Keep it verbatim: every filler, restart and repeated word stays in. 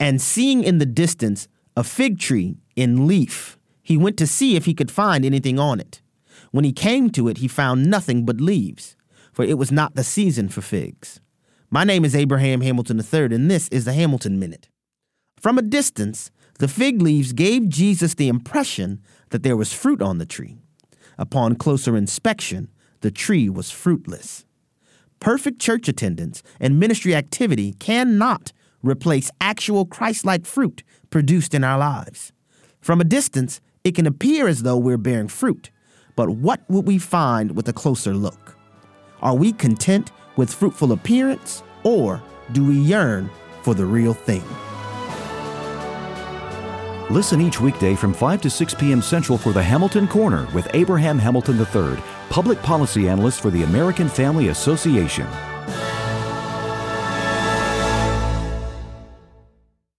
And seeing in the distance a fig tree in leaf, he went to see if he could find anything on it. When he came to it, he found nothing but leaves, for it was not the season for figs. My name is Abraham Hamilton the third, and this is the Hamilton Minute. From a distance, the fig leaves gave Jesus the impression that there was fruit on the tree. Upon closer inspection, the tree was fruitless. Perfect church attendance and ministry activity cannot replace actual Christ-like fruit produced in our lives. From a distance, it can appear as though we're bearing fruit, but what would we find with a closer look? Are we content with fruitful appearance, or do we yearn for the real thing? Listen each weekday from five to six p.m. Central for the Hamilton Corner with Abraham Hamilton the third, Public Policy Analyst for the American Family Association.